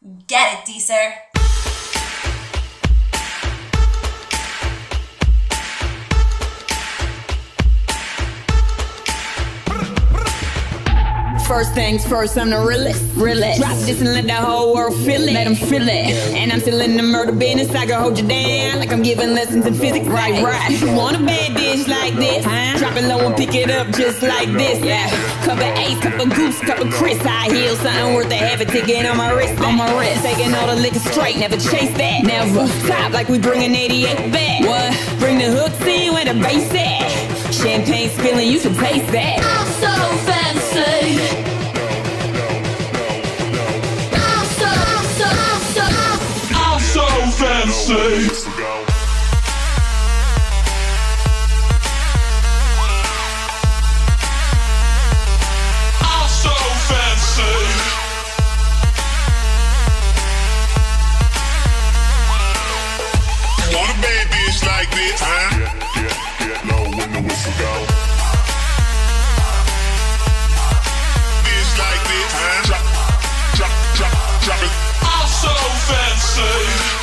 Get it, Deezer. First things first, I'm the realest. Drop this and let the whole world feel it. Let them feel it. And I'm still in the murder business. I can hold you down like I'm giving lessons in physics. Right. You want a bad dish like this? Drop it low and pick it up just like this. Yeah. Cup of Ace, cup of Goose, cup of Chris. High heels, something worth a half a ticket on my wrist. Taking all the liquor straight, never chase that. Never top like we bringing 88 back. What? Bring the hooks in where the bass at. Champagne spilling, you should taste that. I'm so fancy. Fancy. I'm so fancy. Want a bad bitch like this, huh? Get low when the whistle go. Bitch like this, huh? Drop it. I'm so fancy.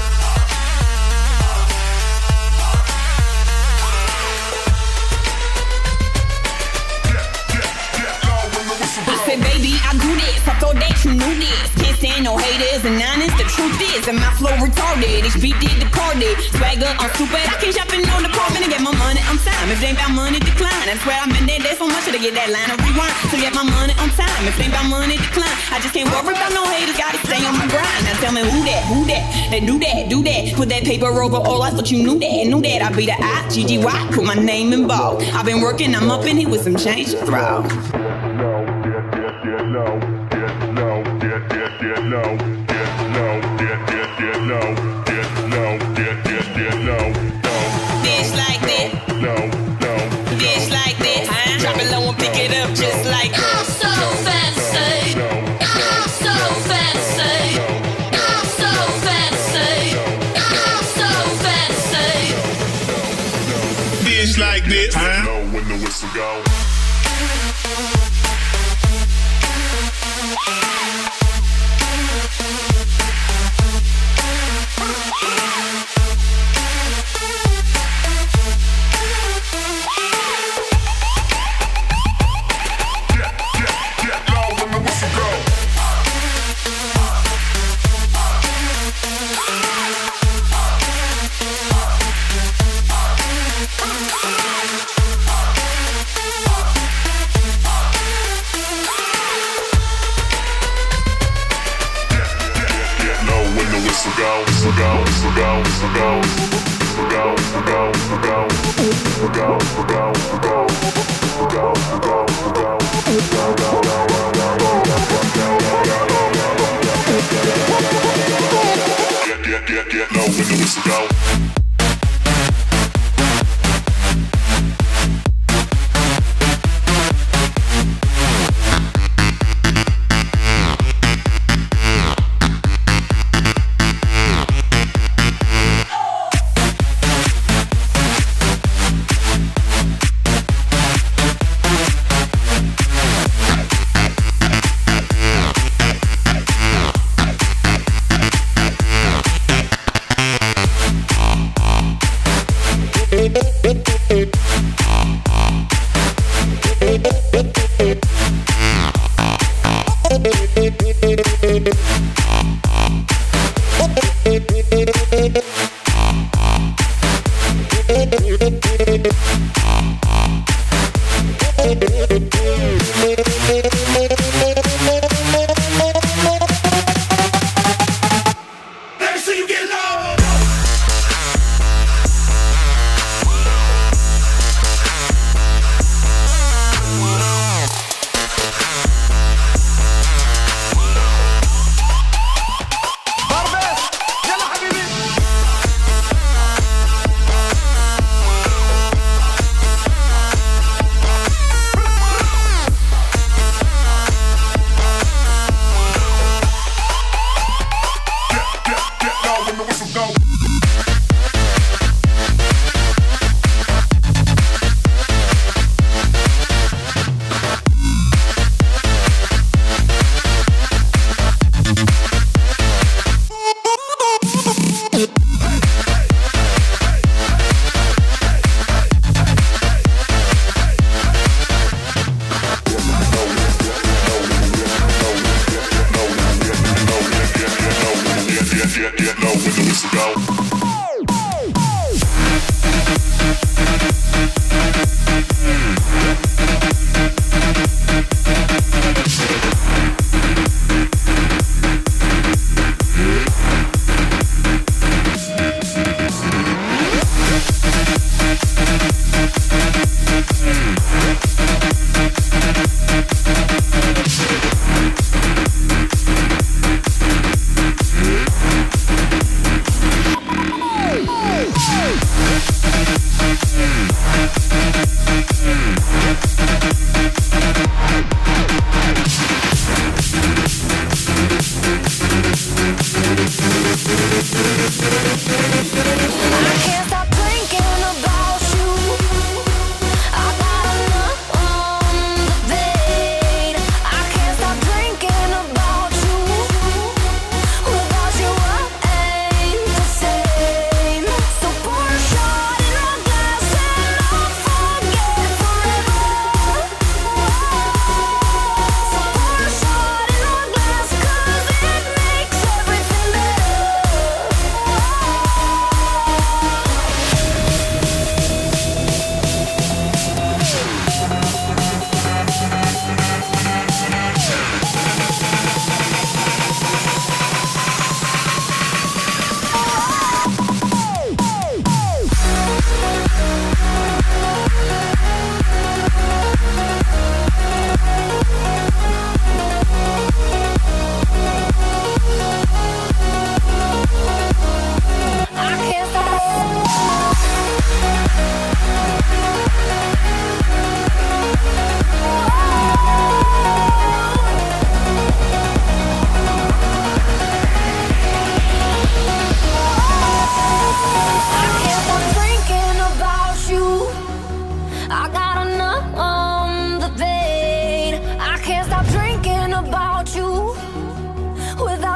I said, baby, I do this. I thought that you knew this. Can't stand no haters and honest. The truth is, and my flow retarded. Each beat did departed. Swagger, I'm stupid. I can shop in no department and get my money on time. If it ain't about money, decline. I swear I've been there so much to get that line of rewind. To get my money on time. If it ain't about money, decline. I just can't worry about no haters. Gotta stay on my grind. Now tell me who that? They do that. Put that paper over all. I thought you knew that. I be the I-G-G-Y. Put my name in bold. I've been working, I'm up in here with some change to throw. Bitch like that. Bitch like that. Drop it low and pick it up just like that. I'm so fancy. I'm so fancy. I'm so fancy. I'm so fancy. Bitch like this, huh? When the whistle go. Get low when the whistle go.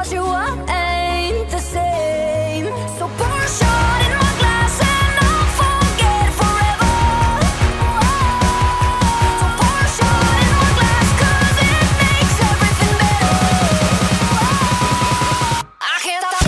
'cause you ain't the same. So pour a shot in my glass and I'll forget forever. So pour a shot in my glass 'cause it makes everything better. I can't stop.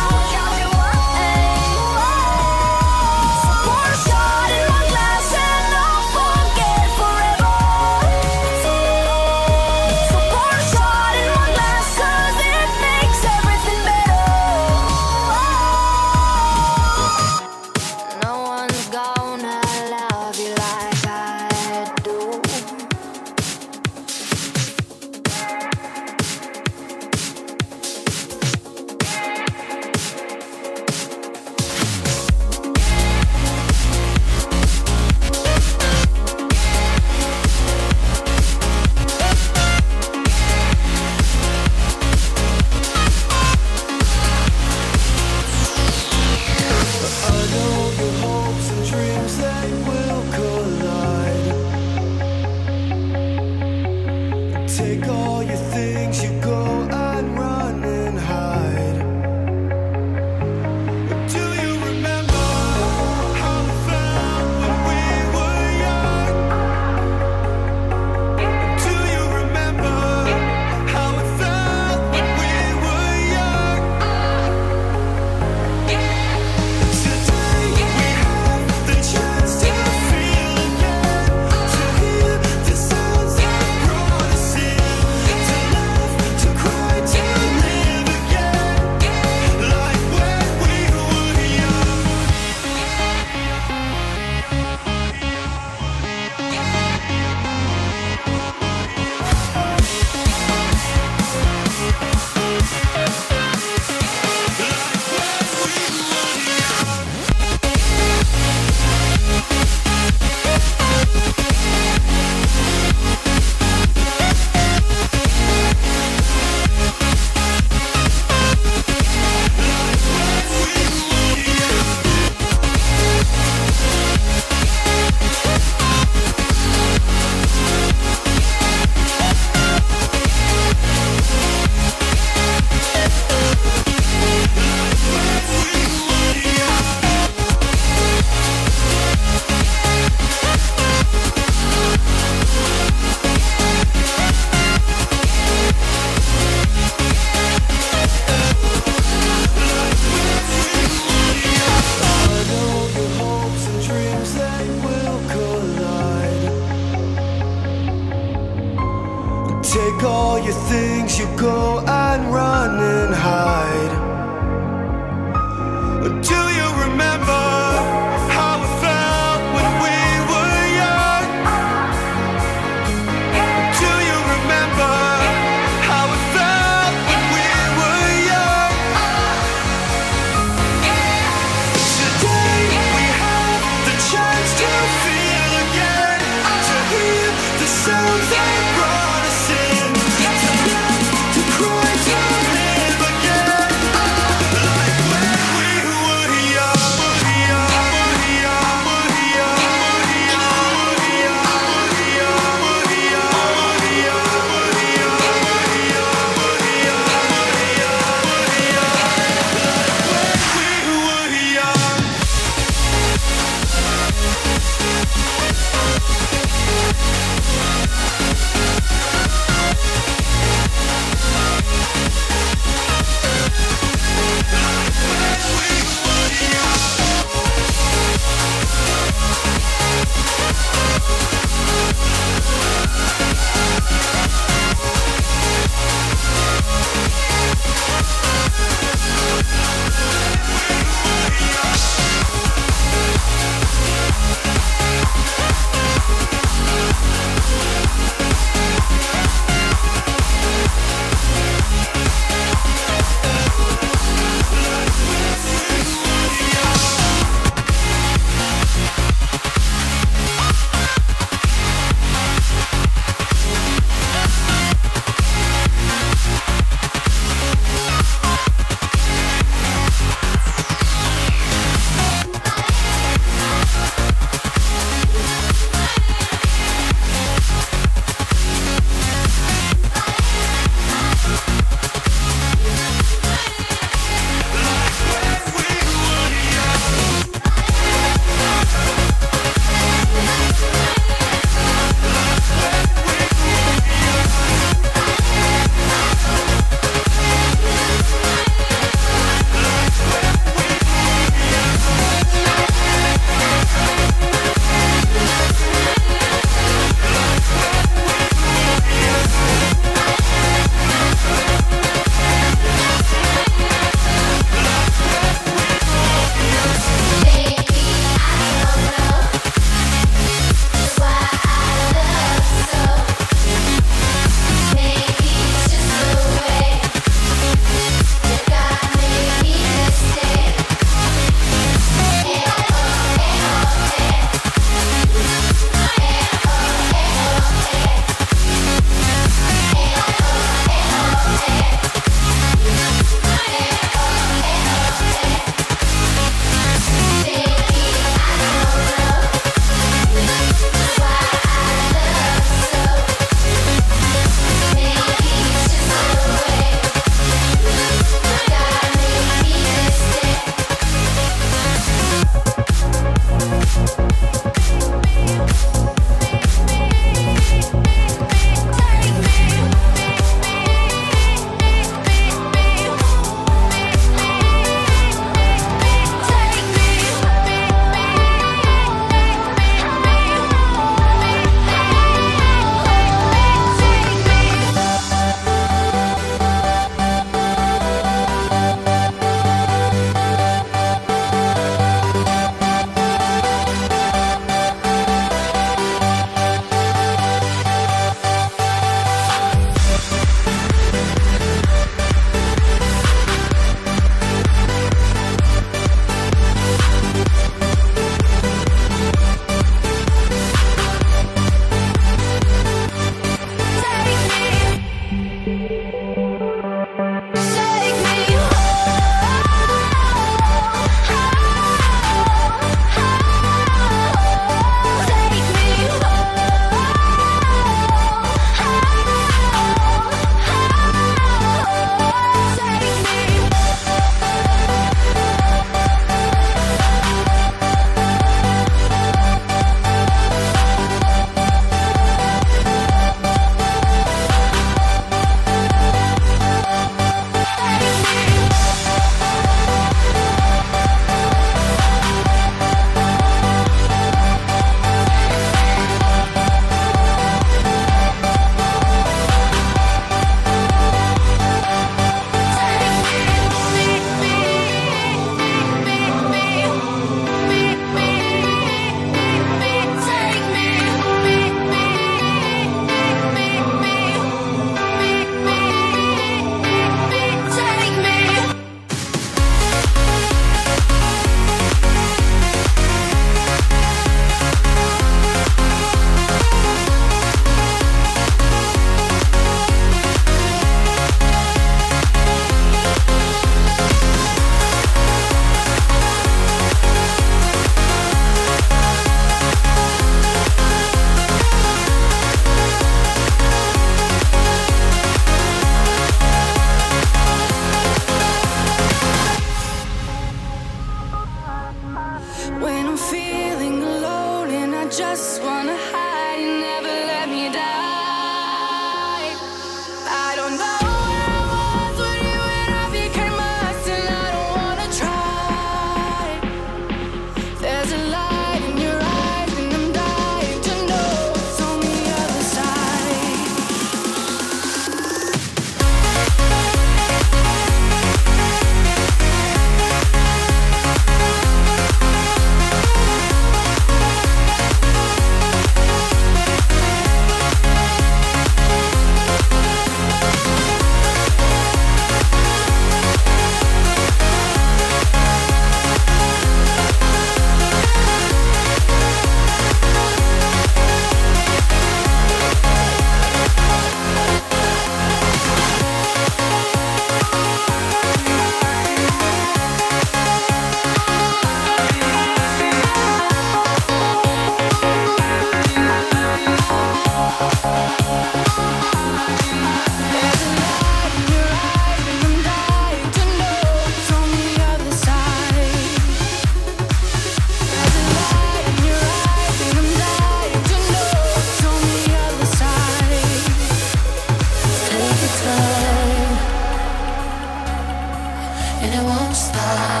and it won't stop.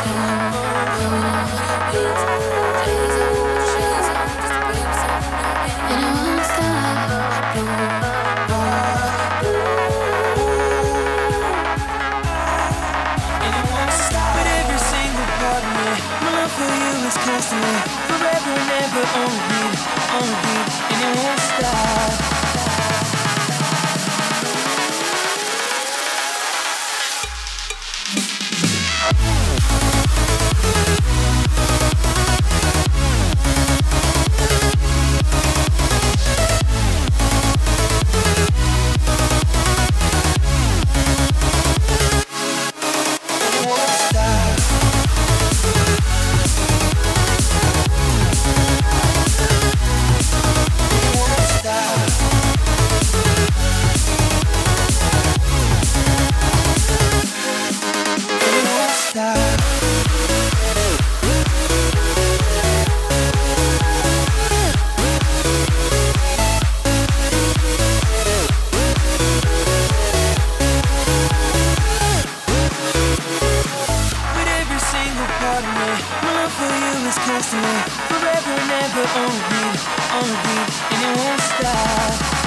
And it won't stop. With every single part of me, my love for you is constantly, forever and ever, on repeat, and it won't stop. Constantly, forever and ever, on repeat, and it won't stop.